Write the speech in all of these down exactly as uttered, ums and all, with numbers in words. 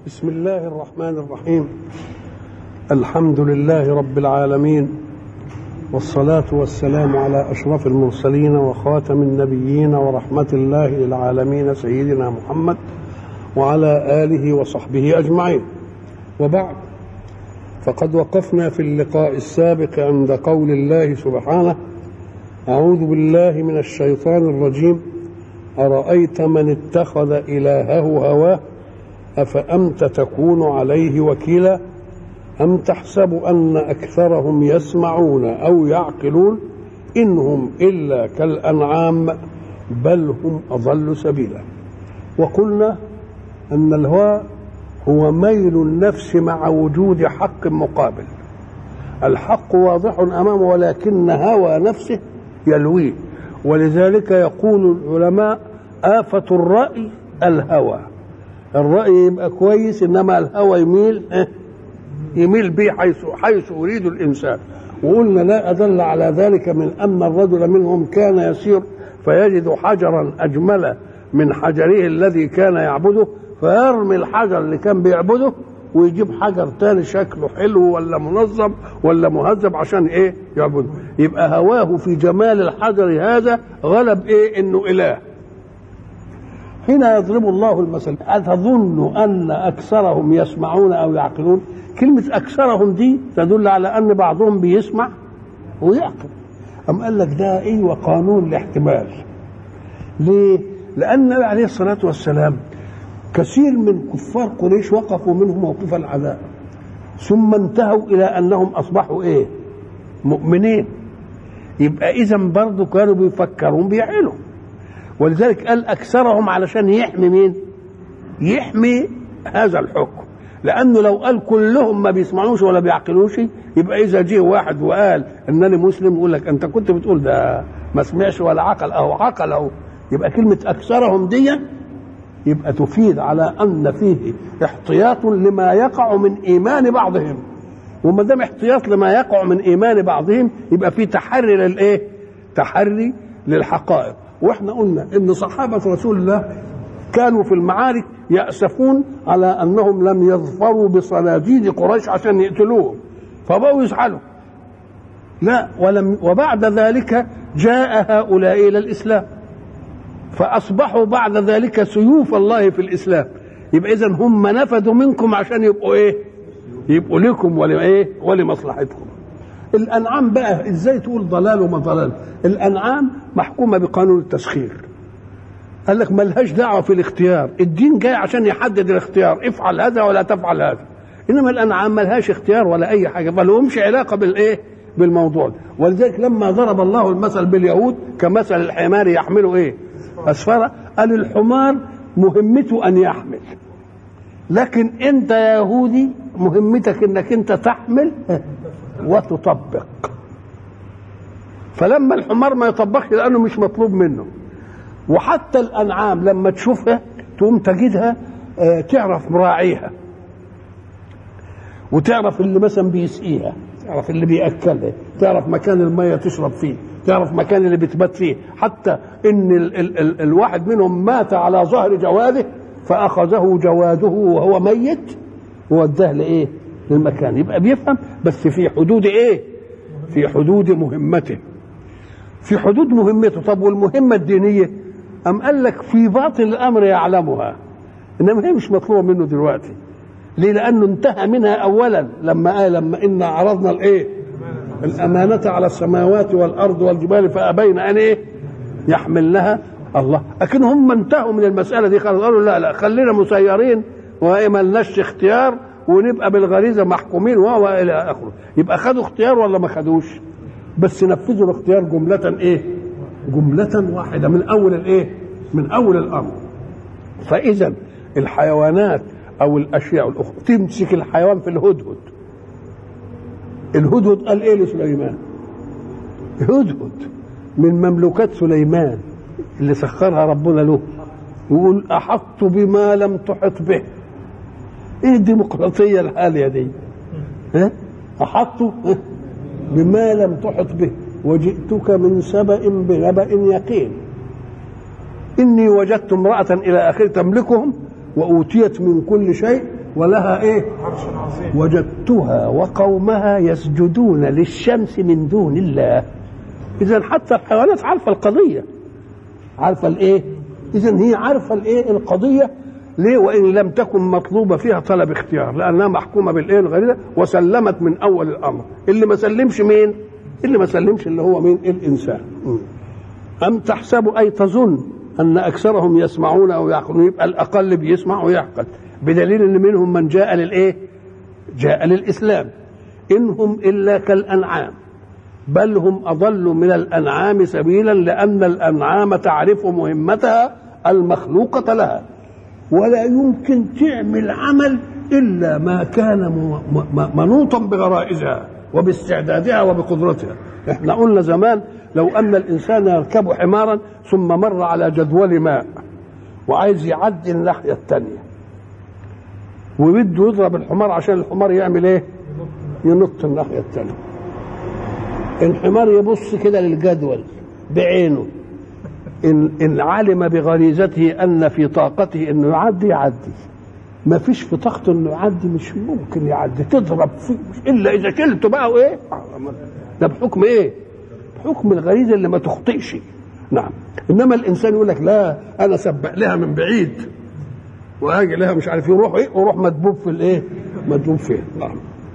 بسم الله الرحمن الرحيم. الحمد لله رب العالمين، والصلاة والسلام على أشرف المرسلين وخاتم النبيين ورحمة الله للعالمين سيدنا محمد وعلى آله وصحبه أجمعين. وبعد، فقد وقفنا في اللقاء السابق عند قول الله سبحانه: أعوذ بالله من الشيطان الرجيم. أرأيت من اتخذ إلهه هواه أفأنت تكون عليه وكيلا أم تحسب أن أكثرهم يسمعون أو يعقلون إنهم إلا كالأنعام بل هم أضل سبيلا. وقلنا أن الهوى هو ميل النفس مع وجود حق مقابل. الحق واضح أمامه ولكن هوى نفسه يلويه، ولذلك يقول العلماء: آفة الرأي الهوى. الرأي يبقى كويس، إنما الهوى يميل يميل به حيث حيث يريد الإنسان. وقلنا لا أدل على ذلك من أن الرجل منهم كان يسير فيجد حجرا أجمل من حجره الذي كان يعبده، فيرمي الحجر اللي كان بيعبده ويجيب حجر تاني شكله حلو ولا منظم ولا مهذب عشان ايه يعبده. يبقى هواه في جمال الحجر هذا غلب ايه انه اله. هنا يضرب الله المثل: أتظن أن أكثرهم يسمعون أو يعقلون؟ كلمة أكثرهم دي تدل على أن بعضهم بيسمع ويعقل. أم قال لك ده إيه؟ وقانون الاحتمال. ليه؟ لأن النبي عليه الصلاة والسلام كثير من كفار قريش وقفوا منه موقف العذاب، ثم انتهوا إلى أنهم أصبحوا إيه؟ مؤمنين. يبقى إذن برضو كانوا بيفكرون بيعقلوا، ولذلك قال أكثرهم علشان يحمي مين؟ يحمي هذا الحكم. لأنه لو قال كلهم ما بيسمعوش ولا بيعقلوش، يبقى إذا جه واحد وقال إنني مسلم يقول لك أنت كنت بتقول ده ما سمعش ولا عقل، أو عقل أو. يبقى كلمة أكثرهم دي يبقى تفيد على أن فيه احتياط لما يقع من إيمان بعضهم، وما دام احتياط لما يقع من إيمان بعضهم يبقى فيه تحري للإيه؟ تحري للحقائق. واحنا قلنا ان صحابه رسول الله كانوا في المعارك يأسفون على انهم لم يظفروا بصناديد قريش عشان يقتلوهم، فبقوا يزعلوا. لا، ولم وبعد ذلك جاء هؤلاء الى الاسلام، فاصبحوا بعد ذلك سيوف الله في الاسلام. يبقى اذا هم نفذوا منكم عشان يبقوا ايه؟ يبقوا لكم ولايه؟ ولمصلحتكم. الأنعام بقى إزاي تقول ضلال وما ضلال؟ الأنعام محكومة بقانون التسخير. قال لك ملهاش دعوة في الاختيار، الدين جاي عشان يحدد الاختيار، افعل هذا ولا تفعل هذا. إنما الأنعام ملهاش اختيار ولا أي حاجة، فلهمش علاقة بالإيه؟ بالموضوع. ولذلك لما ضرب الله المثل باليهود كمثل الحمار يحمله إيه؟ أسفارا، قال الحمار مهمته أن يحمل، لكن أنت يا يهودي مهمتك إنك أنت تحمل وتطبق. فلما الحمار ما يطبقش لأنه مش مطلوب منه. وحتى الأنعام لما تشوفها تقوم تجدها اه تعرف مراعيها، وتعرف اللي مثلا بيسقيها، تعرف اللي بيأكلها، تعرف مكان المية تشرب فيه، تعرف مكان اللي بتبات فيه. حتى إن ال ال ال الواحد منهم مات على ظهر جواده فأخذه جواده وهو ميت ووداه لإيه؟ للمكان. يبقى بيفهم بس في حدود ايه؟ في حدود مهمته، في حدود مهمته. طب والمهمة الدينية؟ أم قال لك في باطن الأمر يعلمها، إنما هي مش مطلوبة منه دلوقتي. ليه؟ لأنه انتهى منها أولا لما قال لما إنا عرضنا الإيه؟ الأمانة على السماوات والأرض والجبال فأبين أن إيه؟ يحملنها. الله، لكن هم انتهوا من المسألة دي خلاص، قالوا لا لا خلينا مسيرين وما لناش اختيار ونبقى بالغريزه محكومين و الى اخره. يبقى خدوا اختيار ولا ما خدوش؟ بس نفذوا الاختيار جمله ايه؟ جمله واحده من اول الايه؟ من اول الامر. فاذا الحيوانات او الاشياء الاخرى تمسك الحيوان في الهدهد. الهدهد قال ايه لسليمان؟ هدهد من مملوكات سليمان اللي سخرها ربنا له، يقول احطت بما لم تحط به. ايه الديمقراطيه الحاليه دي؟ ها؟ احطوا بما لم تحط به وجئتك من سبأ بنبأ يقين اني وجدت امرأة الى اخره تملكهم واوتيت من كل شيء ولها ايه؟ عرش عظيم. وجدتها وقومها يسجدون للشمس من دون الله. اذا حتى الحيوانات عارفه القضيه، عارفه الايه؟ اذا هي عارفه الايه؟ القضيه. ليه؟ وان لم تكن مطلوبه فيها طلب اختيار، لانها محكومه بالايه؟ الغريزه، وسلمت من اول الامر. اللي ما سلمش مين؟ اللي ما سلمش اللي هو مين؟ الانسان. ام تحسب اي تظن ان اكثرهم يسمعون او يعقلون، يبقى الاقل بيسمع ويعقل، بدليل ان منهم من جاء للايه؟ جاء للاسلام. انهم الا كالانعام بل هم اضل من الانعام سبيلا، لان الانعام تعرف مهمتها المخلوقه لها، ولا يمكن تعمل عمل الا ما كان منوطا بغرائزها وباستعدادها وبقدرتها. احنا قلنا زمان لو ان الانسان يركب حمارا ثم مر على جدول ماء وعايز يعدي الناحيه الثانيه وبده يضرب الحمار عشان الحمار يعمل ايه؟ ينط الناحيه الثانيه. الحمار يبص كده للجدول بعينه، إن, إن علم بغريزته أن في طاقته أنه يعدي يعدي، ما فيش في طاقته أنه يعدي مش ممكن يعدي، تضرب فيه إلا إذا شلته بقى وإيه؟ ده بحكم إيه؟ بحكم الغريزة اللي ما تخطئش. نعم. إنما الإنسان يقول لك لا أنا سبق لها من بعيد وأجي لها مش عارف يروح إيه، وروح مدبوب في الإيه؟ مدبوب فيه. نعم.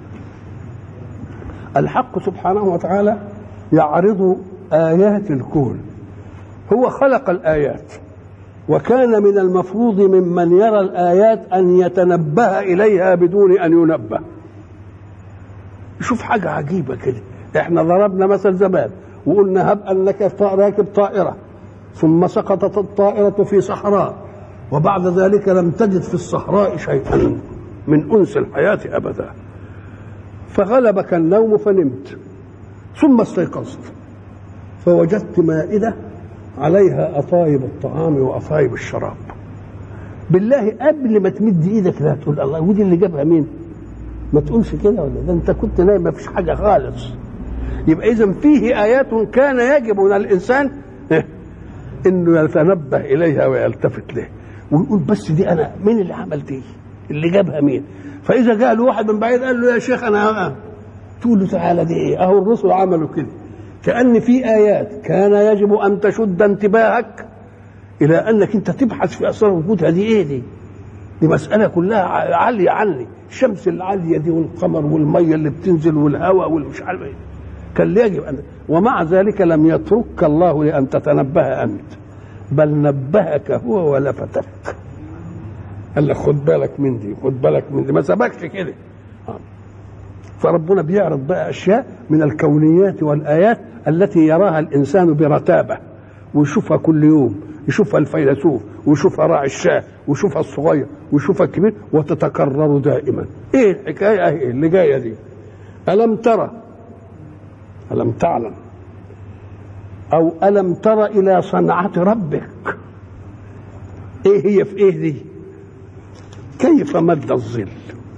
الحق سبحانه وتعالى يعرض آيات الكون. هو خلق الآيات، وكان من المفروض ممن يرى الآيات أن يتنبه إليها بدون أن ينبه. شوف حاجة عجيبة كده. احنا ضربنا مثل زمان وقلنا هب أنك راكب طائرة ثم سقطت الطائرة في صحراء، وبعد ذلك لم تجد في الصحراء شيئا من أنس الحياة أبدا، فغلبك النوم فنمت، ثم استيقظت فوجدت مائدة عليها أطايب الطعام وأطايب الشراب. بالله قبل ما تمد ايدك لا تقول الله ودي اللي جابها مين؟ ما تقولش كده ولا ده انت كنت نايم ما فيش حاجة خالص. يبقى إذن فيه آيات كان يجب على الإنسان إنه يتنبه إليها ويلتفت له ويقول بس دي أنا مين اللي عمل دي؟ اللي جابها مين؟ فإذا جاء له واحد من بعيد قال له يا شيخ أنا تقول له تعالى دي إيه؟ أهو الرسل عملوا كده. كأن في آيات كان يجب أن تشد انتباهك إلى أنك أنت تبحث في أسرار وجودها. دي إيه دي؟ دي مسألة كلها عالية عني، الشمس العالية دي والقمر والمية اللي بتنزل والهواء والمش عارف إيه. كان يجب أن، ومع ذلك لم يترك الله لأن تتنبه أنت، بل نبهك هو ولفتك. قال لك خد بالك من دي، خد بالك من دي، ما سبكش كده. فربنا بيعرض بقى أشياء من الكونيات والآيات التي يراها الإنسان برتابة ويشوفها كل يوم، يشوفها الفيلسوف ويشوفها راعي الشاه ويشوفها الصغير ويشوفها الكبير وتتكرر دائما. ايه الحكايه ايه اللي جايه دي؟ ألم ترى، ألم تعلم، أو ألم تر إلى صنعة ربك. ايه هي في ايه دي؟ كيف مد الظل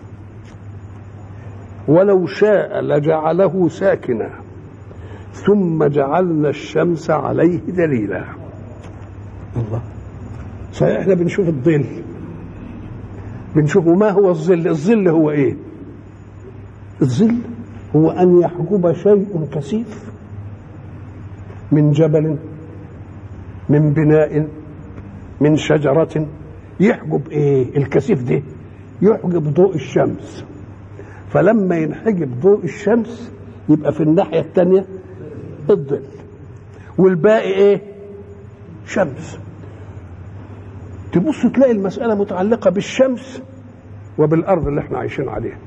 ولو شاء لجعله ساكنا ثم جعلنا الشمس عليه دليلا. الله، صحيح احنا بنشوف الظل، بنشوف ما هو الظل. الظل هو ايه؟ الظل هو ان يحجب شيء كثيف من جبل، من بناء، من شجرة. يحجب ايه الكثيف ده؟ يحجب ضوء الشمس، فلما ينحجب ضوء الشمس يبقى في الناحية الثانية الظل، والباقي ايه؟ شمس. تبص تلاقي المسألة متعلقة بالشمس وبالأرض اللي احنا عايشين عليها.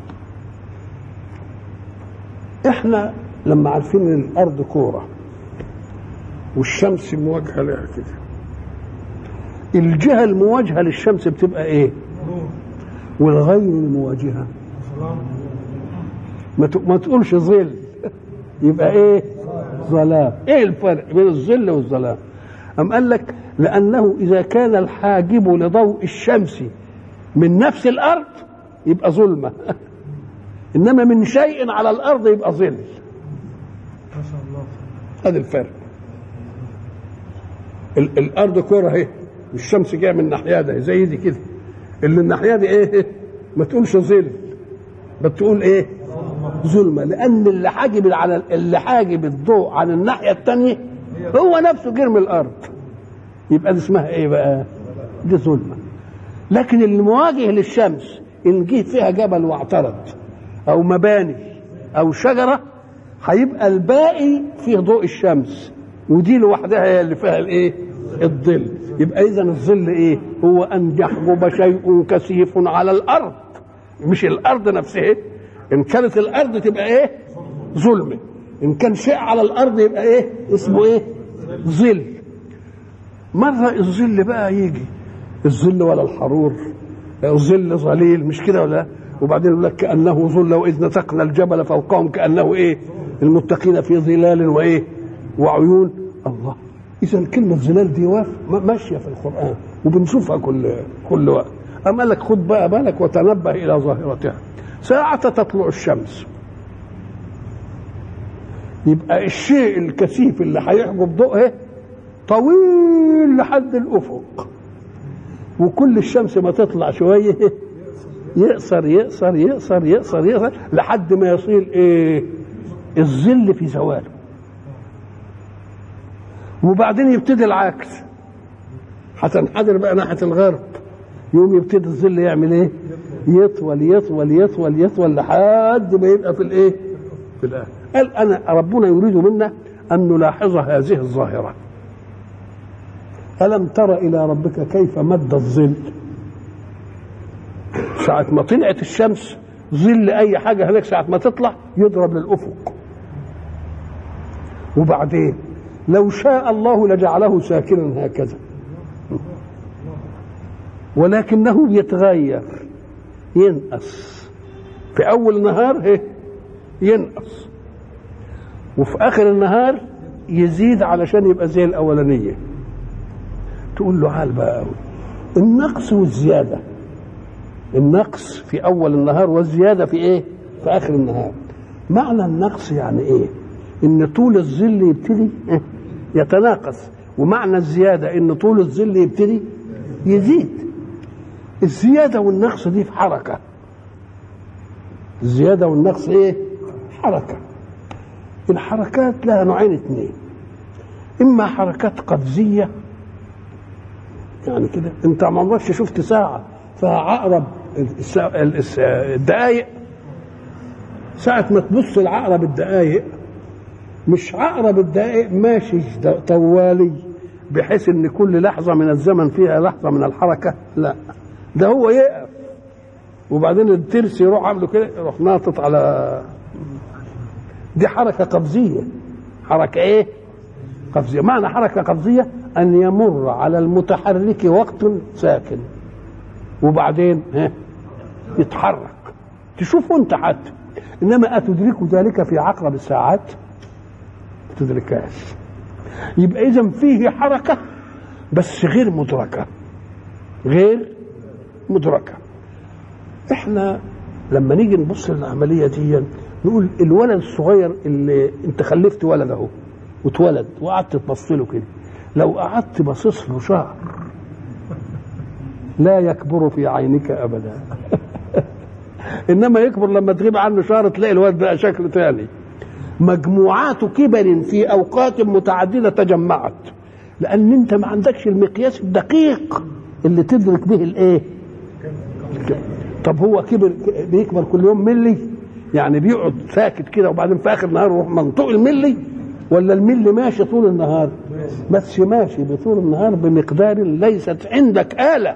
احنا لما عارفين ان الأرض كورة والشمس مواجهة لها كده، الجهة المواجهة للشمس بتبقى ايه؟ والغير المواجهة ما تقولش ظل، يبقى ايه؟ ظلام. ايه الفرق بين الظل والظلام؟ أم قال لك لأنه إذا كان الحاجب لضوء الشمس من نفس الأرض يبقى ظلمة، إنما من شيء على الأرض يبقى ظل. ما شاء الله. هذا الفرق. الأرض كرة اهي والشمس جاية من الناحية ده زي دي كده، اللي الناحية دي إيه؟ ما تقولش ظل، بتقول ايه؟ ظلمه، لان اللي حاجب على اللي حاجب الضوء عن الناحيه الثانيه هو نفسه جرم الارض، يبقى دي اسمها ايه بقى؟ دي ظلمه. لكن المواجه للشمس ان جه فيها جبل واعترض او مباني او شجره هيبقى الباقي فيه ضوء الشمس، ودي لوحدها هي اللي فيها الايه؟ الظل. يبقى اذا الظل ايه؟ هو ان يحجب شيء كثيف على الارض، مش الارض نفسها. ان كانت الارض تبقى ايه؟ ظلمه. ان كان شيء على الارض يبقى ايه؟ اسمه ايه؟ ظل. مره الظل بقى يجي الظل ولا الحرور، الظل ظليل، مش كده ولا؟ وبعدين يقول لك كانه ظل واذ نتقنا الجبل فوقهم كانه ايه؟ المتقين في ظلال وايه؟ وعيون. الله، اذا كلمه ظلال دي ماشيه في القران وبنشوفها كل كل وقت. أم قال لك خد بقى بالك وتنبه الى ظاهرتها. ساعة تطلع الشمس يبقى الشيء الكثيف اللي هيحجب ضوءه طويل لحد الافق، وكل الشمس ما تطلع شويه يقصر يقصر يقصر يقصر يقصر لحد ما يصير ايه؟ الظل في زواله. وبعدين يبتدي العكس، هتنحدر بقى ناحيه الغرب، يوم يبتدي الظل يعمل ايه؟ يطول يطول يطول يطول لحد ما يبقى في الايه؟ في الاخر. قال انا ربنا يريد منا ان نلاحظ هذه الظاهره. الم تر الى ربك كيف مد الظل؟ ساعه ما طلعت الشمس ظل اي حاجه هناك ساعه ما تطلع يضرب للافق، وبعدين لو شاء الله لجعله ساكنا هكذا، ولكنه يتغير، ينقص في اول النهار ينقص، وفي اخر النهار يزيد علشان يبقى زي الاولانيه. تقول له عال بقى قوي النقص والزياده، النقص في اول النهار والزياده في ايه؟ في اخر النهار. معنى النقص يعني ايه؟ ان طول الظل يبتدي يتناقص، ومعنى الزياده ان طول الظل يبتدي يزيد. الزياده والنقص دي في حركه، الزياده والنقص ايه؟ حركه. الحركات لها نوعين اثنين، اما حركات قفزيه، يعني كده انت ما عمرك شفت ساعه فيها عقرب الدقايق، ساعه ما تبص العقرب الدقايق مش عقرب الدقايق ماشي طوالي بحيث ان كل لحظه من الزمن فيها لحظه من الحركه، لا، ده هو يقف وبعدين الترس يروح عامله كده يروح ناطط على، دي حركه قفزيه. حركه ايه؟ قفزيه. معنى حركه قفزيه ان يمر على المتحرك وقت ساكن وبعدين ها يتحرك، تشوفه انت حتى، انما اتدرك ذلك في عقرب الساعات؟ ما تدركهاش. يبقى اذا فيه حركه بس غير مدركه، غير مدركه. احنا لما نيجي نبص للعمليه دي نقول الولد الصغير اللي انت خلفت ولد اهو واتولد وقعدت تبص له كده، لو قعدت باصص له شهر لا يكبر في عينك ابدا انما يكبر لما تغيب عنه شهر تلاقي الولد بقى شكل ثاني. مجموعات كبر في اوقات متعدده تجمعت، لان انت ما عندكش المقياس الدقيق اللي تدرك به الايه. طب هو كبر بيكبر كل يوم ملي، يعني بيقعد ساكت كده وبعدين في اخر النهار يروح منطوق الملي، ولا الملي ماشي طول النهار؟ بس ماشي بطول النهار بمقدار ليست عندك آلة.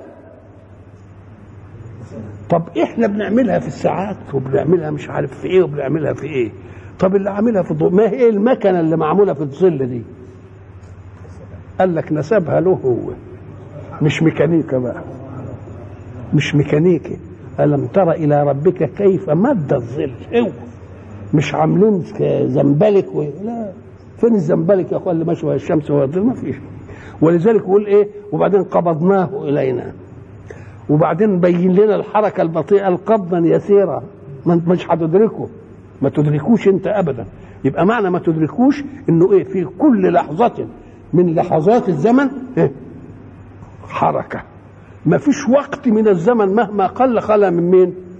طب احنا بنعملها في الساعات وبنعملها مش عارف في ايه وبنعملها في ايه. طب اللي عاملها في الضوء ما هي المكنه اللي معموله في الظل دي؟ قال لك نسبها له هو، مش ميكانيكا بقى، مش ميكانيكي. ألم تر إلى ربك كيف مد الظل؟ هو مش عاملين زنبلك و... لا، فين الزنبلك يا اخوان اللي ماشي وهي الشمس وهي الظل؟ ما فيش. ولذلك يقول ايه؟ وبعدين قبضناه الينا، وبعدين بين لنا الحركه البطيئه القبضا يسيرا، مش هتدركه، ما تدركوش انت ابدا. يبقى معنى ما تدركوش انه ايه؟ في كل لحظه من لحظات الزمن إيه؟ حركه. ما فيش وقت من الزمن مهما قل خلا من مين؟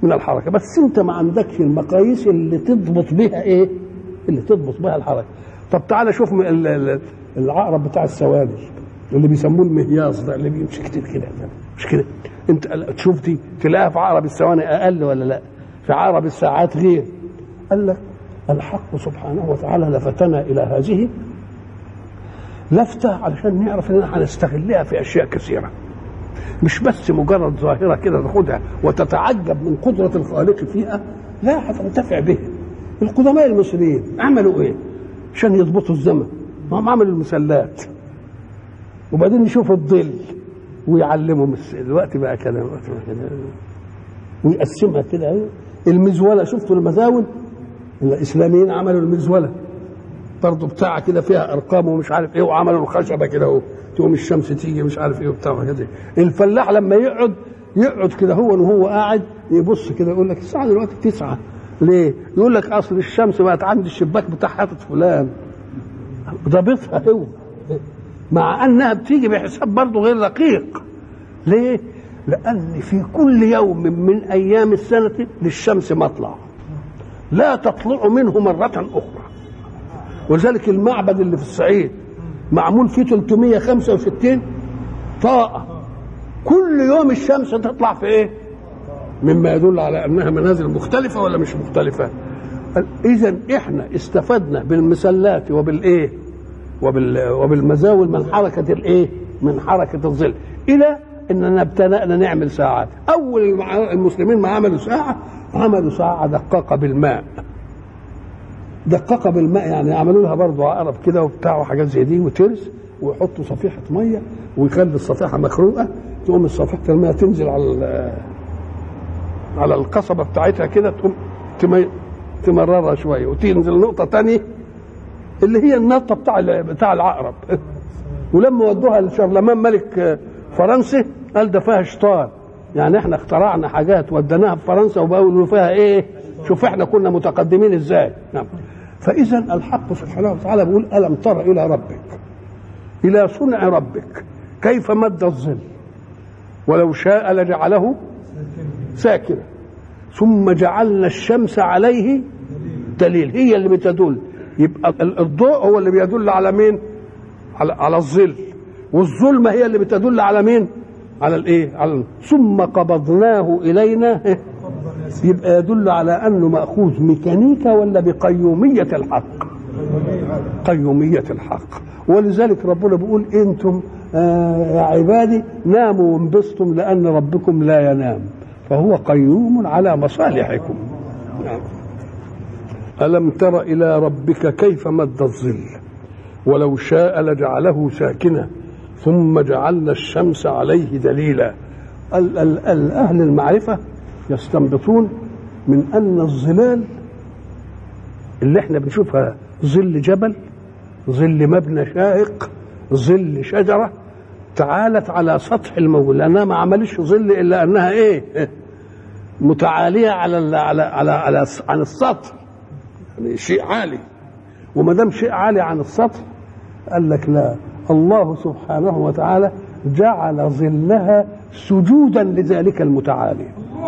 من الحركه، بس انت ما عندكش المقاييس اللي تضبط بها ايه؟ اللي تضبط بها الحركه. طب تعالى شوف العقرب بتاع السوادي اللي بيسموه المهياص ده اللي بيمشي كتير كده، مش كده؟ انت تشوف دي تلاقيها في عقرب الثواني اقل ولا لا؟ في عقرب الساعات غير. قال لك الحق سبحانه وتعالى لفتنا الى هذه لفته علشان نعرف اننا هنستغلها في اشياء كثيره، مش بس مجرد ظاهره كده تاخدها وتتعجب من قدره الخالق فيها، لا، هتنتفع بها. القدماء المصريين عملوا ايه عشان يضبطوا الزمن؟ هم عملوا المسلات، وبعدين يشوفوا الظل ويعلموا الوقت بقى كده الوقت بقى كده ويقسمها كده. المزوله، شفتوا المزاول؟ الاسلاميين عملوا المزوله برضه بتاع كده فيها ارقام ومش عارف ايه، وعملوا الخشبه كده اهو تقوم الشمس تيجي مش عارف ايه وبتاع كده. الفلاح لما يقعد يقعد كده هو وهو قاعد يبص كده يقول لك الساعه دلوقتي تسعة، ليه؟ يقول لك اصل الشمس بقت عند الشباك بتاع حاطط فلان، ضابطها هو، مع انها بتيجي بحساب برضه غير دقيق. ليه؟ لان في كل يوم من ايام السنه للشمس مطلع لا تطلع منه مره اخرى. ولذلك المعبد اللي في الصعيد معمول فيه ثلاثمائة وخمسة وستين طاقه، كل يوم الشمس تطلع في ايه؟ مما يدل على انها منازل مختلفه ولا مش مختلفه. اذا احنا استفدنا بالمسلات وبالايه وبال وبالمزاول من حركه الايه؟ من حركه الظل، الى اننا ابتدأنا نعمل ساعات. اول المسلمين ما عملوا ساعه عملوا ساعه دقاقه بالماء. دقاقه بالماء يعني عملوا لها برضه عقرب كده وبتاع وحاجات زي دي وترس، ويحطوا صفيحه ميه ويخلي الصفيحه مخروقه، تقوم الصفيحه الماء تنزل على على القصبه بتاعتها كده، تقوم تمررها شويه وتنزل نقطه ثانيه اللي هي النقطه بتاع بتاع العقرب. ولما ودوها لشارلمان ملك فرنسا قال ده فيها شطار، يعني احنا اخترعنا حاجات وديناها في فرنسا وبقولوا فيها ايه؟ شوف احنا كنا متقدمين ازاي. نعم. فاذا الحق سبحانه وتعالى بيقول الم تر الى ربك، الى صنع ربك كيف مد الظل ولو شاء لجعله ساكنا ثم جعلنا الشمس عليه دليل، هي اللي بتدل. يبقى الضوء هو اللي بيدل على مين؟ على على الظل، والظلمه هي اللي بتدل على مين؟ على الايه؟ على ثم قبضناه الينا، يبقى يدل على انه ماخوذ ميكانيكا ولا بقيوميه الحق؟ قيوميه الحق. ولذلك ربنا بيقول انتم آه يا عبادي ناموا وانبسطوا لان ربكم لا ينام فهو قيوم على مصالحكم. ألم تر إلى ربك كيف مد الظل ولو شاء لجعله ساكنا ثم جعلنا الشمس عليه دليلا. أهل المعرفة يستنبطون من أن الظلال اللي احنا بنشوفها ظل جبل، ظل مبنى شاهق، ظل شجرة تعالت على سطح الموج، لأنها ما عملش ظل إلا أنها إيه؟ متعالية على على على, على عن السطح، يعني شيء عالي. وما دام شيء عالي عن السطح قال لك لا، الله سبحانه وتعالى جعل ظلها سجودا لذلك المتعالي،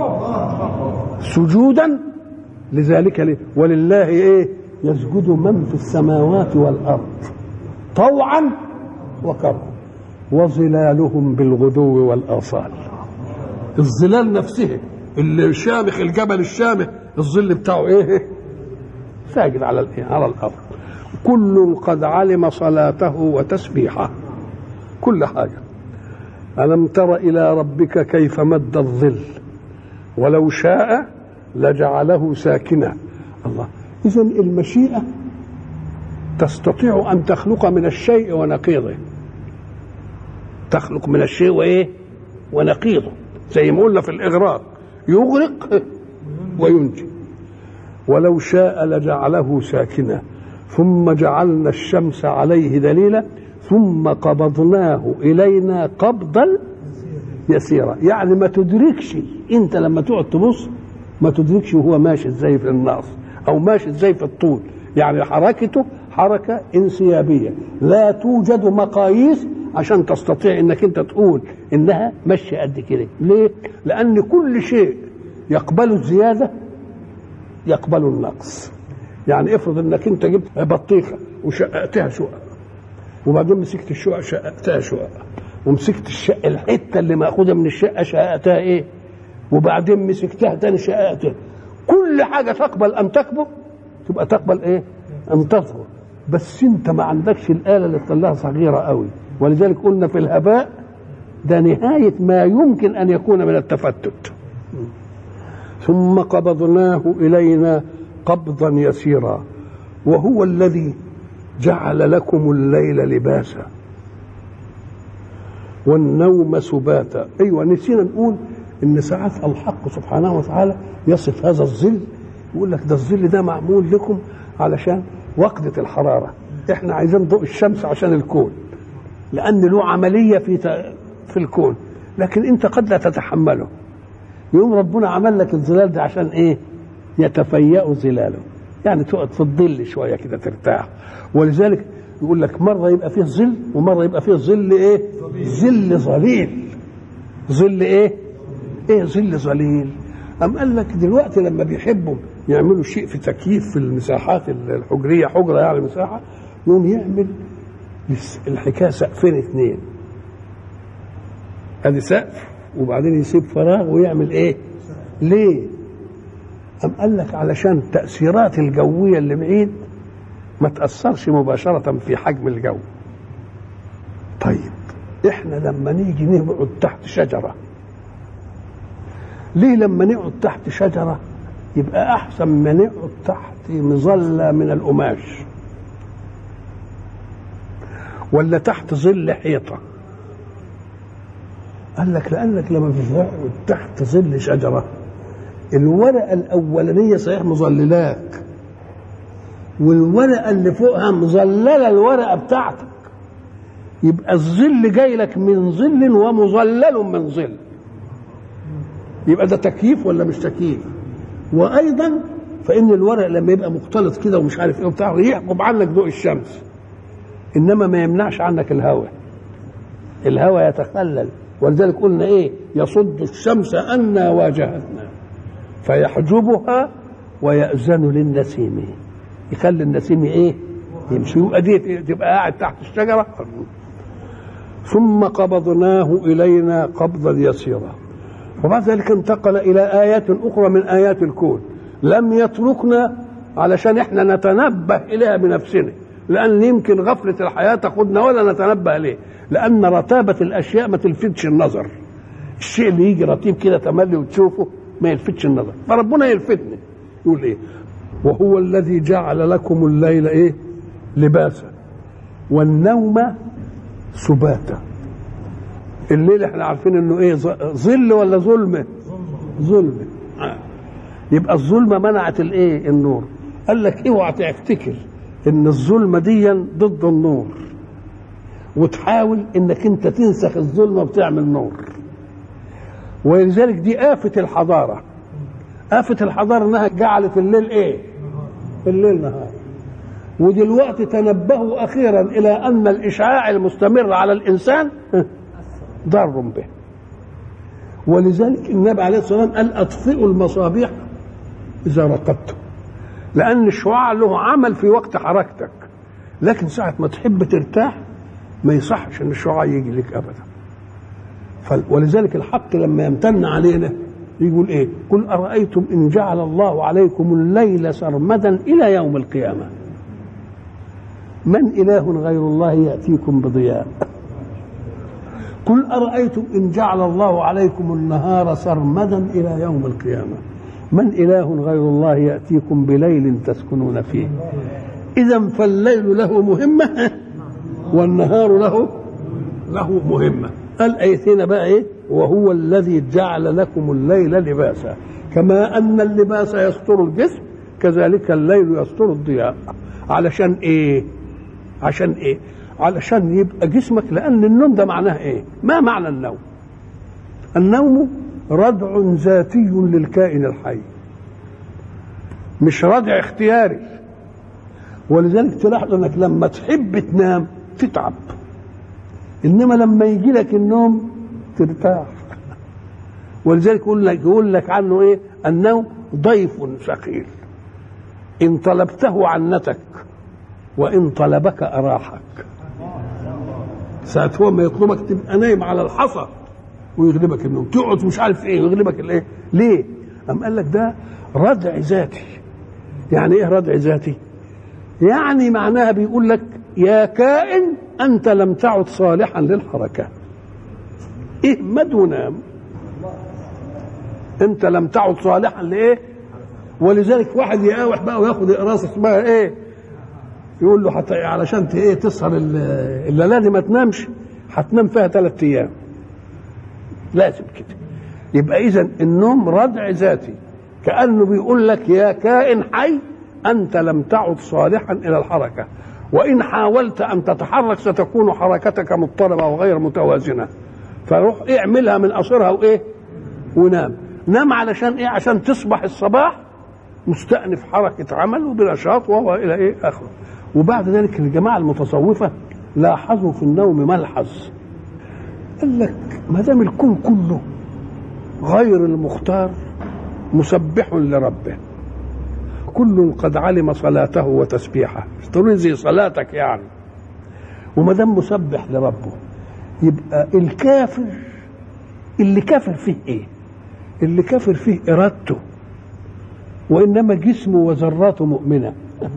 سجودا لذلك ليه؟ ولله ايه؟ يسجد من في السماوات والارض طوعا وكرها وظلالهم بالغدو والاصال. الظلال نفسه اللي شامخ الجبل الشامخ الظل بتاعه ايه؟ ساجد على الايه؟ على الارض. كل قد علم صلاته وتسبيحه، كل حاجه. ألم تر إلى ربك كيف مد الظل ولو شاء لجعله ساكنا. الله. إذن المشيئة تستطيع أن تخلق من الشيء ونقيضه، تخلق من الشيء وإيه؟ ونقيضه، زي ما قلنا في الإغراق يغرق وينجي. ولو شاء لجعله ساكنا ثم جعلنا الشمس عليه دليلا ثم قبضناه إلينا قبضا يسيرا. يعني ما تدركش انت لما تقعد تبص ما تدركش وهو ماشي ازاي في النص او ماشي ازاي في الطول، يعني حركته حركة انسيابية لا توجد مقاييس عشان تستطيع انك انت تقول انها ماشية قد كده. ليه؟ لان كل شيء يقبل الزيادة يقبل النقص. يعني افرض انك انت جبت بطيخة وشققتها شقق، وبعدين مسكت الشقق شققتها شقق، ومسكت الشقة الحتة اللي مأخوذة من الشقة شققتها ايه، وبعدين مسكتها تاني شققتها. كل حاجة تقبل ان تكبر تبقى تقبل ايه؟ ان تصغر. بس انت ما عندكش الآلة اللي تخليها صغيرة قوي، ولذلك قلنا في الهباء ده نهاية ما يمكن ان يكون من التفتت. ثم قبضناه إلينا قبضا يسيرا وهو الذي جعل لكم الليل لباسا والنوم سباتا. ايوه نسينا نقول ان ساعات الحق سبحانه وتعالى يصف هذا الظل، يقول لك ده الظل ده معمول لكم علشان وقدة الحرارة، احنا عايزين ضوء الشمس عشان الكون، لان له عملية في في الكون، لكن انت قد لا تتحمله. يوم ربنا عمل لك الظلال ده عشان ايه؟ يتفيأ ظلاله، يعني تقعد في الظل شويه كده ترتاح. ولذلك يقول لك مره يبقى فيه ظل ومره يبقى فيه ظل ايه؟ ظل ظليل. ظل ايه؟ ايه ظل ظليل؟ أم قال لك دلوقتي لما بيحبوا يعملوا شيء في تكييف في المساحات الحجريه، حجره يعني مساحه، يقوم يعمل الحكايه سقفين اثنين، ادي سقف وبعدين يسيب فراغ ويعمل ايه؟ ليه؟ أم قال لك علشان التأثيرات الجوية اللي بعيد ما تأثرش مباشرة في حجم الجو. طيب احنا لما نيجي نقعد تحت شجرة، ليه لما نقعد تحت شجرة يبقى أحسن ما نقعد تحت مظلة من القماش ولا تحت ظل حيطة؟ قال لك لأنك لما بتقعد تحت ظل شجرة الورقة الأولانية صحيح مظللاك، والورقة اللي فوقها مظللة الورقة بتاعتك، يبقى الظل جاي لك من ظل ومظلل من ظل، يبقى ده تكييف ولا مش تكييف؟ وأيضا فإن الورق لما يبقى مختلط كده ومش عارف إيه وبتاع يحجب عنك ضوء الشمس، إنما ما يمنعش عنك الهواء. الهواء يتخلل، ولذلك قلنا ايه؟ يصد الشمس أنا واجهتنا فيحجبها ويأذن للنسيم، يخلي النسيم ايه؟ يمشي. يبقى دي تبقى قاعد تحت الشجرة. ثم قبضناه إلينا قبضا يسيرا. وبعد ذلك انتقل إلى آيات أخرى من آيات الكون، لم يتركنا علشان احنا نتنبه إليها بنفسنا، لأن يمكن غفلة الحياة تاخدنا ولا نتنبه إليه، لأن رتابة الأشياء ما تلفتش النظر. الشيء اللي يجي رتيب كده تملي وتشوفه ما يلفتش النظر، فربنا يلفتني. يقول إيه؟ وهو الذي جعل لكم الليل إيه؟ لباسا والنوم سباتا. الليل احنا عارفين انه ايه؟ ظل ولا ظلمه؟ ظلمه. آه. يبقى الظلمه منعت الايه؟ النور. قال لك اوعى تفتكر ان الظلمه دي ضد النور وتحاول انك انت تنسخ الظلمه وتعمل نور. ولذلك دي آفة الحضاره. آفة الحضاره انها جعلت الليل ايه؟ الليل نهار. ودلوقتي تنبهوا اخيرا الى ان الاشعاع المستمر على الانسان ضار به. ولذلك النبي عليه الصلاه والسلام قال اطفئوا المصابيح اذا رقدتم، لان الشعاع له عمل في وقت حركتك، لكن ساعه ما تحب ترتاح ما يصحش ان الشعاع يجي لك ابدا. ولذلك الحق لما يمتن علينا يقول ايه؟ قل ارايتم ان جعل الله عليكم الليل سرمدا الى يوم القيامه من اله غير الله ياتيكم بضياء. قل أرأيتم إن جعل الله عليكم النهار سرمدا إلى يوم القيامة من إله غير الله يأتيكم بليل تسكنون فيه. إذا فالليل له مهمة والنهار له له مهمة. الآيتين بقى إيه؟ وهو الذي جعل لكم الليل لباسا، كما أن اللباس يستر الجسم كذلك الليل يستر الضياء. علشان إيه؟ عشان إيه؟ علشان يبقى جسمك، لأن النوم ده معناه إيه؟ ما معنى النوم؟ النوم ردع ذاتي للكائن الحي، مش ردع اختياري. ولذلك تلاحظ انك لما تحب تنام تتعب، انما لما يجي لك النوم ترتاح. ولذلك يقول لك يقول لك عنه ايه؟ النوم ضيف ثقيل، ان طلبته عنتك وان طلبك اراحك. ساعة هو ما يطلبك تبقى نايم على الحصى ويغلبك النوم، تقعد مش عارف ايه ويغلبك الايه؟ ليه؟ أم قال لك ده ردع ذاتي. يعني ايه ردع ذاتي؟ يعني معناها بيقول لك يا كائن انت لم تعد صالحا للحركه، اهمد ونام، انت لم تعد صالحا لايه؟ ولذلك واحد يقاوح بقى وياخد اقراص اسمها ايه؟ يقول له حتى علشان ايه تسهر الليله دي ما تنامش، هتنام فيها ثلاث ايام لازم كده. يبقى اذا النوم ردع ذاتي، كانه بيقول لك يا كائن حي انت لم تعد صالحا الى الحركه، وان حاولت ان تتحرك ستكون حركتك مضطربه وغير متوازنه، فروح اعملها من قصرها وايه؟ ونام. نام علشان ايه؟ عشان تصبح الصباح مستأنف حركه عمل وبنشاط وهو الى ايه اخره. وبعد ذلك الجماعه المتصوفه لاحظوا في النوم ملحظ، قال لك ما دام الكون كله غير المختار مسبح لربه، كل قد علم صلاته وتسبيحه، تريزي صلاتك يعني، وما دام مسبح لربه يبقى الكافر اللي كافر فيه ايه؟ اللي كافر فيه ارادته، وانما جسمه وذراته مؤمنه.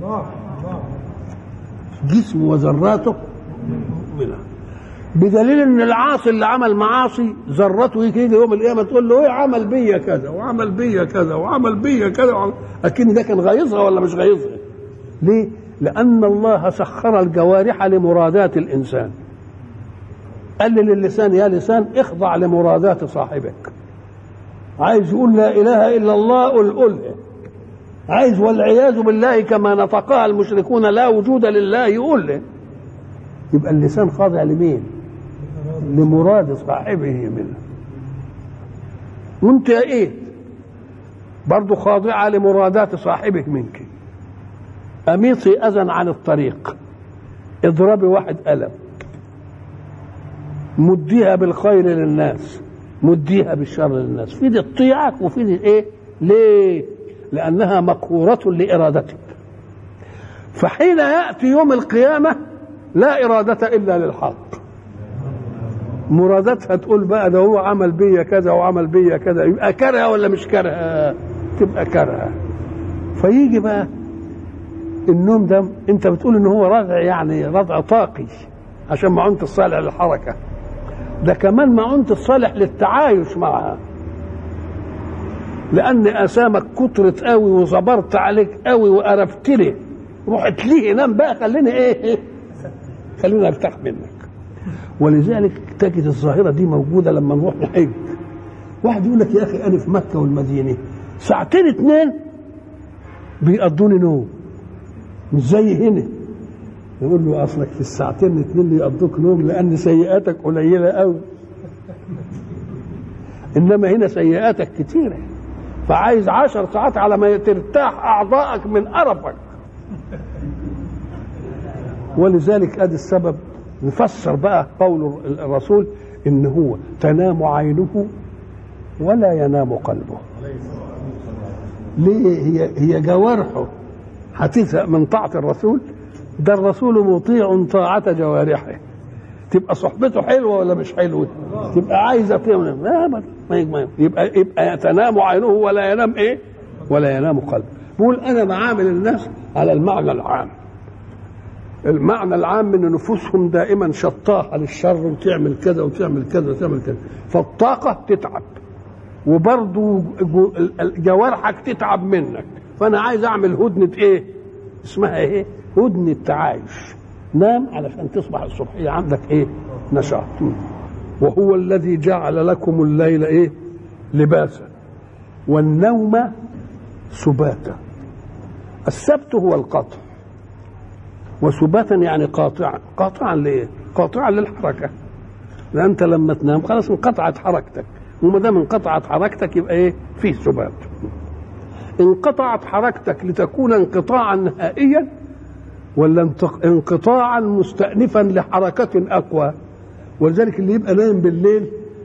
جسمه وذراته مؤمنه، بدليل ان العاصي اللي عمل معاصي ذرته يجي يوم القيامه تقول له ايه عمل بيا كذا وعمل بيا كذا وعمل بيا كذا، اكن ده كان غيظها ولا مش غيظها؟ ليه؟ لان الله سخر الجوارح لمرادات الانسان. قال للسان يا لسان اخضع لمرادات صاحبك، عايز يقول لا اله الا الله قل قلها، عايز والعياذ بالله كما نطقها المشركون لا وجود لله يقول له. يبقى اللسان خاضع لمين؟ لمراد صاحبه منه. وانت يا ايه برضو خاضعه لمرادات صاحبك منك. اميطي اذن عن الطريق، اضربي واحد قلم، مديها بالخير للناس، مديها بالشر للناس، في دي تطيعك وفي دي ايه؟ ليه؟ لانها مقهوره لارادتك. فحين ياتي يوم القيامه لا اراده الا للحق، مرادتها تقول بقى ده هو عمل بيا كذا وعمل بيا كذا، يبقى كرهه ولا مش كرهه؟ تبقى كرهه. فيجي بقى النوم ده انت بتقول ان هو ردع، يعني ردع طاقي عشان معونة الصالح للحركه، ده كمان معونة الصالح للتعايش معها، لان اسامك كترت قوي وصبرت عليك قوي وقرفت لي، رحت ليه نام بقى خليني ايه؟ خليني ارتاح منك. ولذلك تجد الظاهره دي موجوده لما نروح نحج. واحد يقول لك يا اخي انا في مكه والمدينه ساعتين اتنين بيقضوني نوم مش زي هنا. يقول له اصلك في الساعتين اتنين اللي يقضوك نوم لان سيئاتك قليله قوي، انما هنا سيئاتك كتيره، فعايز عشر ساعات على ما ترتاح اعضائك من قرفك. ولذلك ادي السبب نفسر بقى قول الرسول ان هو تنام عينه ولا ينام قلبه. ليه؟ هي هي جوارحه هتزهق من طاعه الرسول؟ ده الرسول مطيع طاعه جوارحه. تبقى صحبته حلوه ولا مش حلوه؟ تبقى عايزه تنام، ما يبقى يبقى تنام عينه ولا ينام ايه؟ ولا ينام قلبه. بقول انا بعامل الناس على المعنى العام. المعنى العام ان نفوسهم دائما شطاحه للشر وتعمل كذا وتعمل كذا وتعمل كذا، فالطاقه تتعب وبرضه جوارحك تتعب منك. فانا عايز اعمل هدنه ايه؟ اسمها ايه؟ هدنه تعايش. نام علشان تصبح الصبحيه عندك ايه؟ نشاط. وهو الذي جعل لكم الليل ايه؟ لباسا والنوم سباتا. السبت هو القطع، وسباتا يعني قاطعا. قاطعا ليه؟ قاطعا للحركه، لان انت لما تنام خلاص انقطعت حركتك، وما دام انقطعت حركتك يبقى ايه؟ فيه سبات. انقطعت حركتك لتكون انقطاعا نهائيا ولا انقطاعا مستأنفا لحركة أقوى؟ ولذلك اللي يبقى نايم بالليل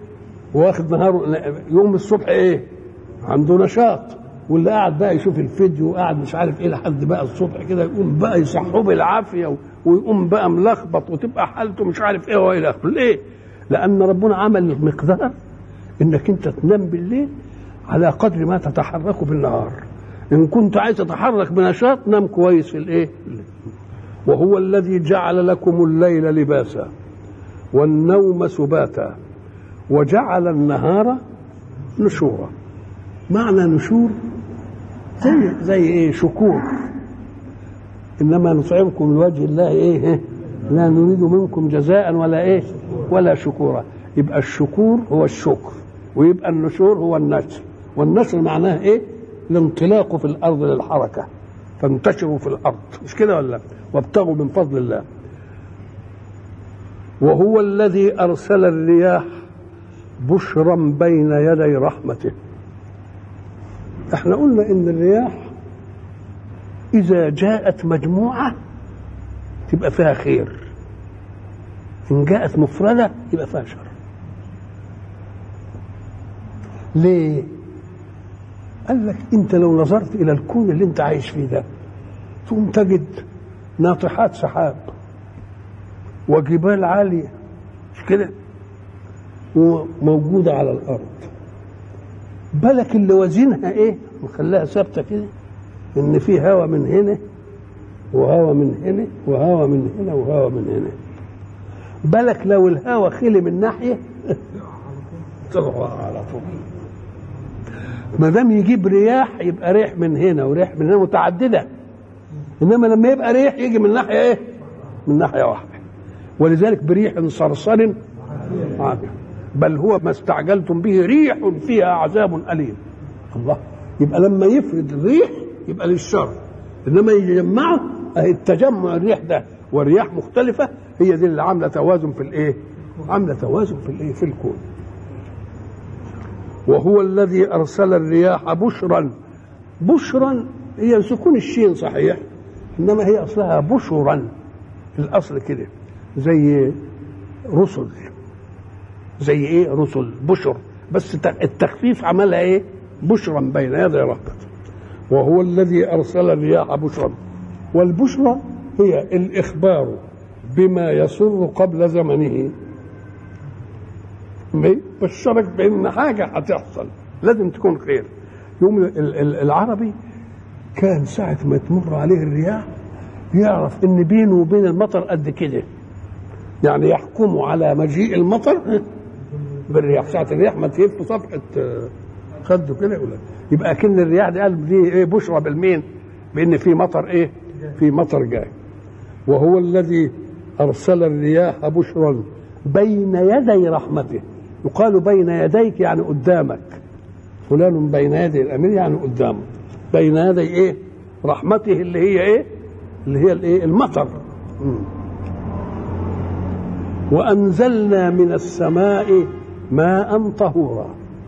واخد نهار يوم الصبح ايه عنده نشاط، واللي قاعد بقى يشوف الفيديو وقاعد مش عارف ايه لحد بقى الصبح كده يقوم بقى يصحوه بالعافيه ويقوم بقى ملخبط وتبقى حالته مش عارف ايه والى اخره. ليه؟ لان ربنا عمل مقدار انك انت تنام بالليل على قدر ما تتحرك بالنهار. ان كنت عايز تتحرك بنشاط نام كويس في الايه. وهو الذي جعل لكم الليل لباسا والنوم سباتا وجعل النهار نشورا. معنى نشور زي زي ايه شكور، انما نطعمكم لوجه الله ايه لا نريد منكم جزاء ولا ايه ولا شكورا. يبقى الشكور هو الشكر، ويبقى النشور هو النشر. والنشر معناه ايه؟ الانطلاق في الارض للحركه، فانتشروا في الارض، مش كده ولا؟ وابتغوا من فضل الله. وهو الذي ارسل الرياح بشرا بين يدي رحمته. احنا قلنا ان الرياح اذا جاءت مجموعه تبقى فيها خير، ان جاءت مفرده يبقى فيها شر. ليه؟ قال لك انت لو نظرت الى الكون اللي انت عايش فيه ده ثم تجد ناطحات سحاب وجبال عاليه مش كده وموجوده على الارض، بالك اللي وزنها ايه وخلاها ثابته كده ان في هواء من هنا وهواء من هنا وهواء من هنا وهواء من هنا. بالك لو الهواء خلي من ناحيه تروح على طول. ما دام يجيب رياح يبقى ريح من هنا وريح من هنا متعدده، انما لما يبقى ريح يجي من ناحيه ايه؟ من ناحيه واحده. ولذلك بريح صرصر عابر بل هو ما استعجلتم به ريح فيها عذاب أليم. الله، يبقى لما يفرد الريح يبقى للشر، انما يجمعه التجمع الريح ده والرياح مختلفه هي دي اللي عامله توازن في الايه؟ عامله توازن في الايه؟ في الكون. وهو الذي ارسل الرياح بشرا. بشرا هي سكون الشين صحيح، انما هي اصلها بشرا في الاصل كده، زي رسل، زي ايه رسل بشر، بس التخفيف عملها ايه؟ بشرا بين يدي رحمته. وهو الذي ارسل الرياح بشرا. والبشرى هي الاخبار بما يسر قبل زمنه، بشرك بان حاجه هتحصل لازم تكون خير. يوم العربي كان ساعه ما تمر عليه الرياح يعرف ان بينه وبين المطر قد كده، يعني يحكموا على مجيء المطر بالرياح. ساعه الرياح ما تهف صفحه خده كده يقول يبقى كن الرياح دي قال دي ايه؟ بشرى بالمين؟ بان في مطر ايه؟ في مطر جاي. وهو الذي ارسل الرياح بشرا بين يدي رحمته. يقال بين يديك يعني قدامك، فلان بين يدي الامير يعني قدامه، بين يدي ايه؟ رحمته اللي هي ايه؟ اللي هي الايه؟ المطر. م. وانزلنا من السماء ماء طهورا.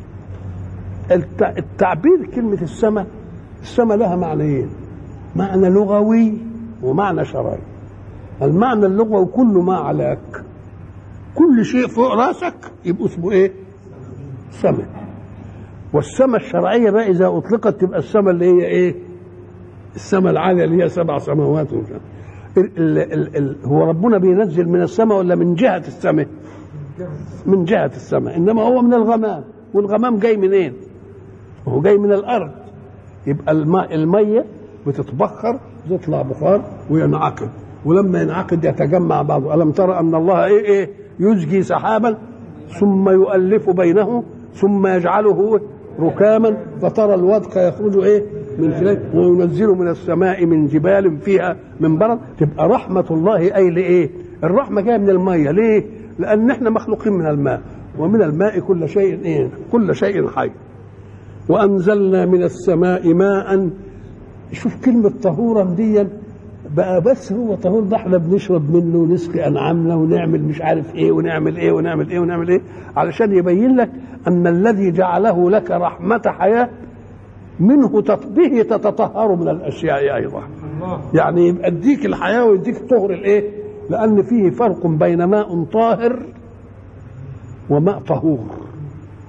التعبير كلمه السماء، السماء لها معنيين، معنى لغوي ومعنى شرعي. المعنى اللغوي كل ما علاك، كل شيء فوق راسك يبقى اسمه ايه؟ سماء. والسماء الشرعيه بقى اذا اطلقت تبقى السماء اللي هي ايه؟ السماء العاليه اللي هي سبع سماوات. ال ال ال هو ربنا بينزل من السماء ولا من جهه السماء؟ من جهه السماء، انما هو من الغمام، والغمام جاي منين؟ هو جاي من الارض. يبقى الماء الميه بتتبخر تطلع بخار وينعقد، ولما ينعقد يتجمع بعضه. ألم ترى أن الله إيه إيه يزجي سحابا ثم يؤلف بينه ثم يجعله ركاما فترى الودق يخرج إيه من خلاله وينزل من السماء من جبال فيها من برد. تبقى رحمة الله أي لإيه؟ الرحمة جاية من المية. ليه؟ لأن إحنا مخلوقين من الماء، ومن الماء كل شيء إيه؟ كل شيء حي. وأنزلنا من السماء ماء. شوف كلمة طهورا دي بقى، بس هو طهور ده احنا بنشرب منه ونسقي انعامنا ونعمل مش عارف ايه ونعمل ايه ونعمل ايه ونعمل ايه، علشان يبين لك ان الذي جعله لك رحمة حياة منه به تتطهر من الاشياء ايضا. يعني يبقى اديك الحياة ويديك طهر الايه؟ لان فيه فرق بين ماء طاهر وماء طهور.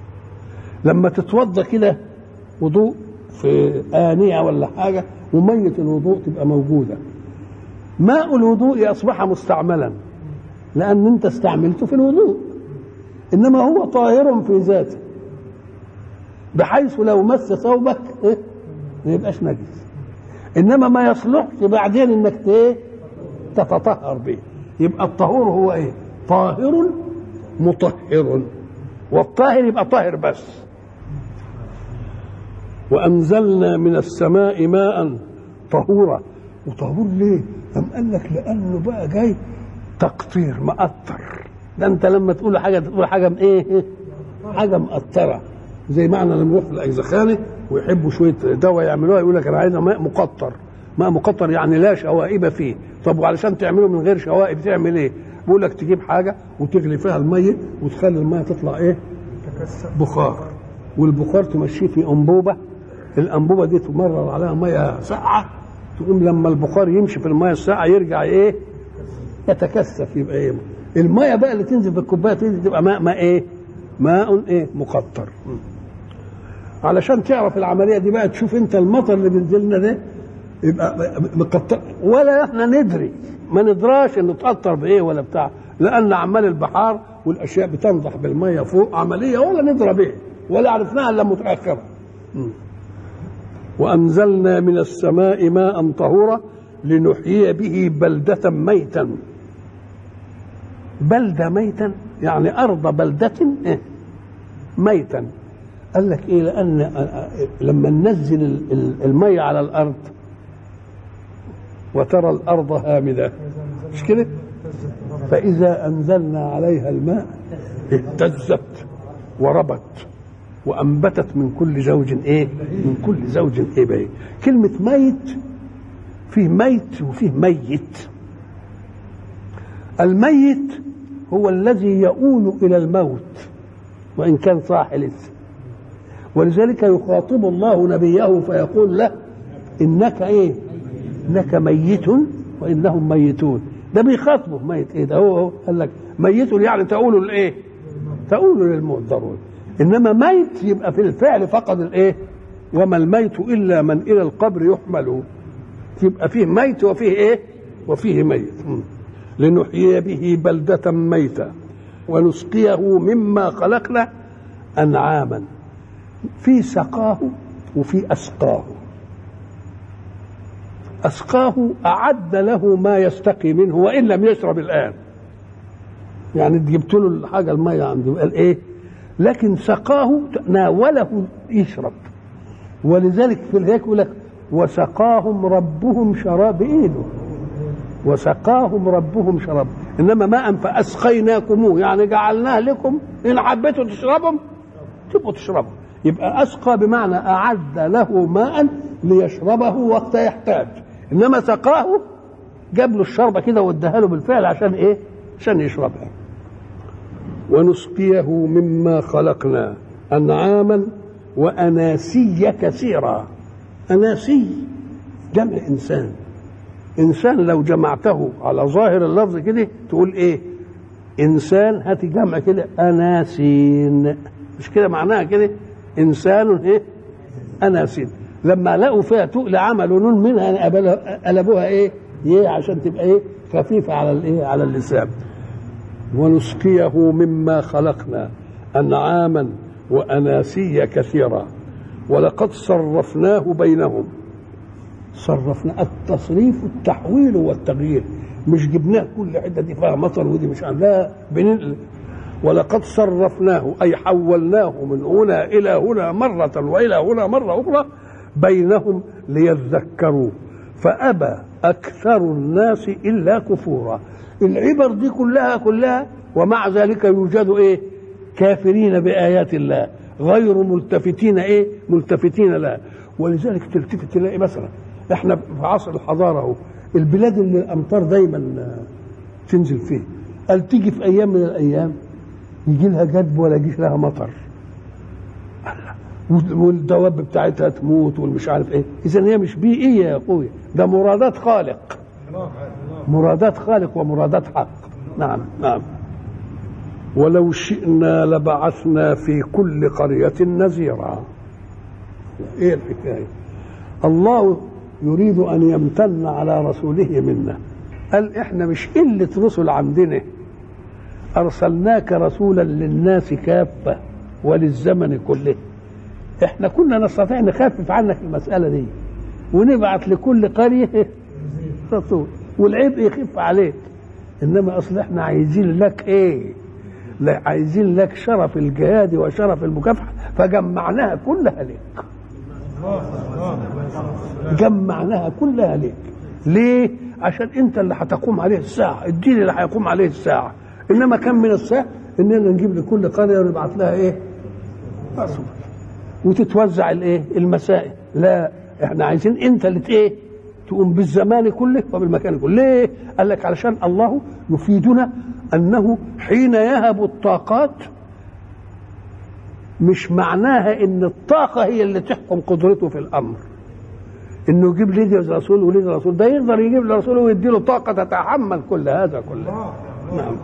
لما تتوضى كده وضوء في آنية ولا حاجة ومية الوضوء تبقى موجودة، ماء الوضوء أصبح مستعملا لأن أنت استعملته في الوضوء، إنما هو طاهر في ذاته بحيث لو مس ثوبك إيه؟ ما يبقاش نجس، إنما ما يصلحش بعدين إنك إيه؟ تتطهر به. يبقى الطهور هو إيه؟ طاهر مطهر، والطاهر يبقى طاهر بس. وأنزلنا من السماء ماء طهورا. وطهور ليه؟ أم قال لك لأنه بقى جاي تقطير مقطر. ده أنت لما تقول حاجة تقول حاجة من إيه؟ حاجة مقطرة، زي معنى لما نروح في الأجزخانة ويحبوا شوية دواء يعملوها يقول لك أنا عايز ماء مقطر. ماء مقطر يعني لا شوائب فيه. طب وعلشان تعمله من غير شوائب تعمل إيه؟ بيقول لك تجيب حاجة وتغلي فيها المية وتخلي المية تطلع إيه؟ بخار، والبخار تمشيه في أنبوبة، الأنبوبة دي تمرر عليها مية ساقعة، تقوم لما البخار يمشي في المية الساقعة يرجع إيه؟ يتكثف. يبقى إيه؟ المية بقى اللي تنزل في الكوباية دي تبقى ماء ماء إيه؟ ماء إيه؟ مقطر. علشان تعرف العملية دي بقى تشوف أنت المطر اللي بينزلنا ده يبقى مقطر، ولا إحنا ندري ما ندراش إنه تقطر بإيه ولا بتاع، لأن أعمال البحار والأشياء بتنضح بالمية فوق عملية ولا ندرى به ولا عرفناها إلا متأخرة. وأنزلنا من السماء ماء طهورا لنحيي به بلدة ميتا. بلدة ميتا يعني أرض بلدة ميتا. قال لك إيه؟ لأن لما ننزل المية على الأرض وترى الأرض هامدة مش كده؟ فإذا أنزلنا عليها الماء اهتزت وربت وأنبتت من كل زوج إيه؟ من كل زوج إيه بيه. كلمة ميت فيه ميت وفيه ميت. الميت هو الذي يؤول إلى الموت وإن كان صاحي لسه، ولذلك يخاطب الله نبيه فيقول له إنك إيه؟ إنك ميت وإنهم ميتون. ده بيخاطبه ميت إيه؟ ده هو قال لك ميت يعني تؤول لإيه؟ تؤول للموت ضروري. إنما ميت يبقى في الفعل فقد الإيه؟ وما الميت إلا من إلى القبر يحمل. يبقى فيه ميت وفيه إيه؟ وفيه ميت. لنحيي به بلدة ميتة ونسقيه مما خلقنا أنعاما. في سقاه وفي أسقاه. أسقاه أعد له ما يستقي منه وإن لم يشرب الآن، يعني جبت له الحاجة المية عنده قال إيه؟ لكن سقاه ناوله يشرب. ولذلك في الهيك يقول لك وسقاهم ربهم شراب إيده، وسقاهم ربهم شراب. إنما ماء فأسقيناكموه يعني جعلناه لكم إن حبيتوا تشربهم تبقوا تشربوا. يبقى أسقى بمعنى أعد له ماء ليشربه وقت يحتاج، إنما سقاه جاب له الشربة كده واداها له بالفعل عشان إيه؟ عشان يشربها. ونسقيه مما خلقنا أنعاما وأناسيا كثيرا. أناسي جمع إنسان. إنسان لو جمعته على ظاهر اللفظ كده تقول إيه؟ إنسان هاتي جمع كده أناسين، مش كده معناها كده؟ إنسان إيه؟ أناسين. لما لقوا فيها تقل عملوا نون منها قلبوها إيه؟ إيه عشان تبقى إيه؟ خفيفة على الإيه؟ على اللسان. ونسقيه مما خلقنا أنعاما وأناسيا كثيرا ولقد صرفناه بينهم. صرفنا التصريف التحويل والتغيير، مش جبناه كل حته دي فيها مطر ودي مش عندها بننقل. ولقد صرفناه أي حولناه من هنا إلى هنا مرة وإلى هنا مرة أخرى بينهم ليذكروا فأبى أكثر الناس إلا كفورا. العبر دي كلها كلها ومع ذلك يوجد إيه؟ كافرين بآيات الله غير ملتفتين إيه؟ ملتفتين لها. ولذلك تلتفت تلاقي مثلا احنا في عصر الحضاره اهو البلاد اللي الامطار دايما تنزل فيه قال تيجي في ايام من الايام يجي لها جدب ولا يجيش لها مطر، والدواب بتاعتها تموت والمش عارف ايه. اذا هي مش بيئيه يا اخويا، ده مرادات خالق، مرادات خالق ومرادات حق. نعم نعم. ولو شئنا لبعثنا في كل قرية نذيرا. ايه الحكاية؟ الله يريد ان يمتن على رسوله منا، قال احنا مش قلة رسل عندنا، ارسلناك رسولا للناس كافة وللزمن كله. احنا كنا نستطيع نخفف عنك المسألة دي ونبعت لكل قرية رسول والعبء يخف عليك، انما اصل احنا عايزين لك ايه؟ لا، عايزين لك شرف الجهاد وشرف المكافحة، فجمعناها كلها لك. جمعناها كلها لك. ليه؟ عشان انت اللي هتقوم عليه الساعة، الدين اللي هيقوم عليه الساعة. انما كم من الساعة اننا نجيب لكل قرية ونبعث لها ايه؟ رسول وتتوزع الايه؟ المسائل. لا، احنا عايزين انت اللي ايه؟ تقوم بالزمان كله وبالمكان كله. ليه؟ قال لك علشان الله يفيدنا انه حين يهب الطاقات مش معناها ان الطاقه هي اللي تحكم قدرته في الامر، انه يجيب لي رسول ولي رسول، ده يقدر يجيب لرسوله ويدي له طاقه تتحمل كل هذا كله. نعم.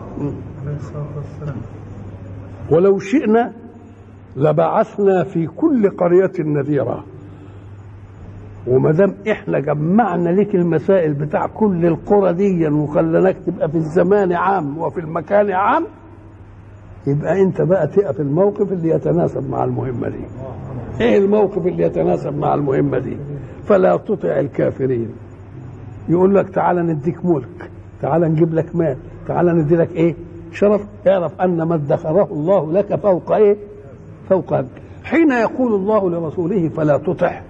ولو شئنا لبعثنا في كل قريه نذيرا. وما دام احنا جمعنا لك المسائل بتاع كل القرى دي وخلناك تبقى في الزمان عام وفي المكان عام، يبقى انت بقى تقف في الموقف اللي يتناسب مع المهمه دي. ايه الموقف اللي يتناسب مع المهمه دي؟ فلا تطع الكافرين. يقول لك تعالى نديك ملك، تعالى نجيب لك مال، تعالى ندي لك ايه؟ شرف. اعرف ان ما ادخره الله لك فوق ايه؟ فوق هذا. حين يقول الله لرسوله فلا تطع،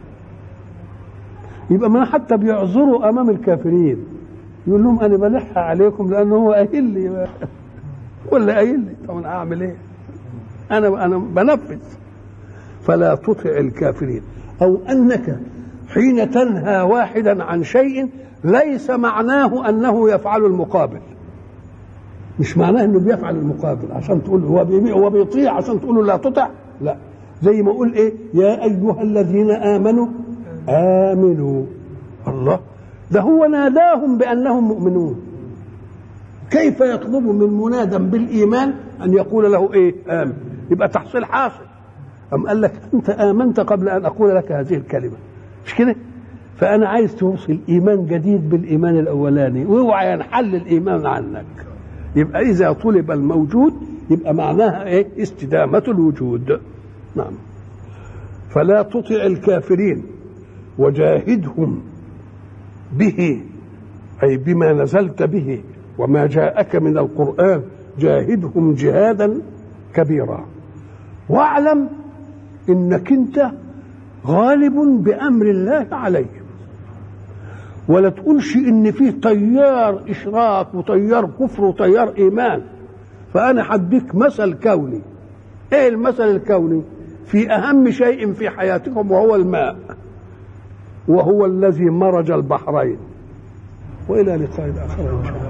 يبقى ما حتى بيعذروا امام الكافرين، يقول لهم انا بلح عليكم لانه هو قايل لي ولا قايل لي، طب انا اعمل ايه؟ انا انا بنفذ. فلا تطع الكافرين. او انك حين تنهى واحدا عن شيء ليس معناه انه يفعل المقابل، مش معناه انه بيفعل المقابل عشان تقول هو هو بيطيع عشان تقول له لا تطع. لا، زي ما اقول ايه؟ يا ايها الذين امنوا آمنوا. الله، ده هو ناداهم بأنهم مؤمنون. كيف يطلب من منادى بالإيمان أن يقول له إيه؟ آمن. يبقى تحصيل حاصل. أم قال لك أنت آمنت قبل أن أقول لك هذه الكلمة، مش كده؟ فأنا عايز توصل إيمان جديد بالإيمان الأولاني، واوعى ينحل الإيمان عنك. يبقى إذا طلب الموجود يبقى معناها إيه؟ استدامة الوجود. نعم. فلا تطع الكافرين وجاهدهم به، أي بما نزلت به وما جاءك من القرآن، جاهدهم جهادا كبيرا. واعلم إنك أنت غالب بأمر الله عليهم. ولا تقولش إن فيه تيار إشراك وتيار كفر وتيار إيمان. فأنا هديك مثل كوني. إيه المثل الكوني؟ في أهم شيء في حياتكم وهو الماء، وهو الذي مرج البحرين. وإلى لقاء آخر إن شاء الله.